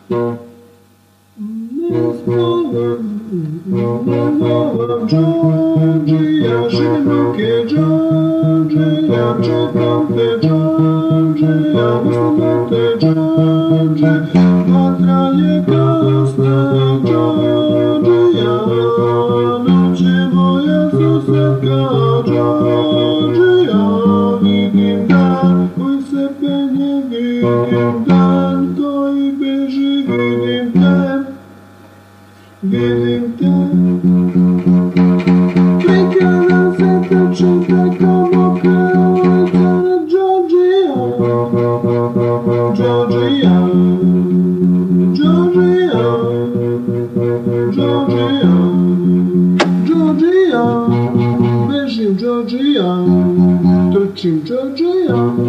Georgia, szerokie Georgia, czekam te Georgia, wysoko te Georgia, na kraje krasne Georgia, ludzie moja susedka Georgia, widim dan, oj sebe nie widim dan, koji beži vidim ten, vidim ten. Prekala se toczy taka mokra ojka Georgia, Georgia, Georgia, Georgia, Georgia, bežim Georgia, trčim Georgia.